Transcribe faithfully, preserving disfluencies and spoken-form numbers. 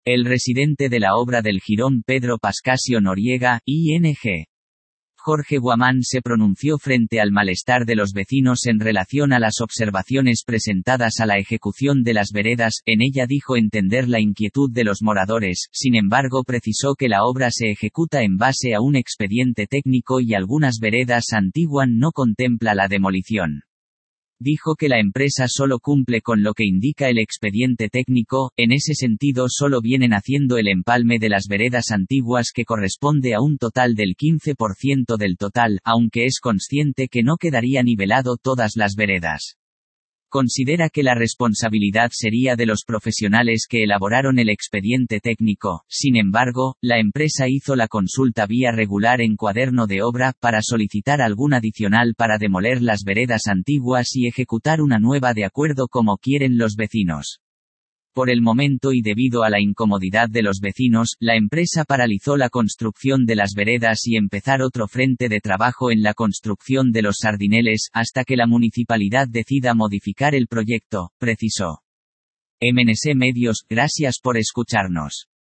El residente de la obra del Jirón Pedro Pascasio Noriega, I N G. Jorge Guamán se pronunció frente al malestar de los vecinos en relación a las observaciones presentadas a la ejecución de las veredas. En ella dijo entender la inquietud de los moradores, sin embargo precisó que la obra se ejecuta en base a un expediente técnico y algunas veredas antiguas no contempla la demolición. Dijo que la empresa solo cumple con lo que indica el expediente técnico, en ese sentido solo vienen haciendo el empalme de las veredas antiguas que corresponde a un total del quince por ciento del total, aunque es consciente que no quedaría nivelado todas las veredas. Considera que la responsabilidad sería de los profesionales que elaboraron el expediente técnico. Sin embargo, la empresa hizo la consulta vía regular en cuaderno de obra para solicitar algún adicional para demoler las veredas antiguas y ejecutar una nueva de acuerdo como quieren los vecinos. Por el momento y debido a la incomodidad de los vecinos, la empresa paralizó la construcción de las veredas y empezar otro frente de trabajo en la construcción de los sardineles, hasta que la municipalidad decida modificar el proyecto, precisó. M N C Medios, gracias por escucharnos.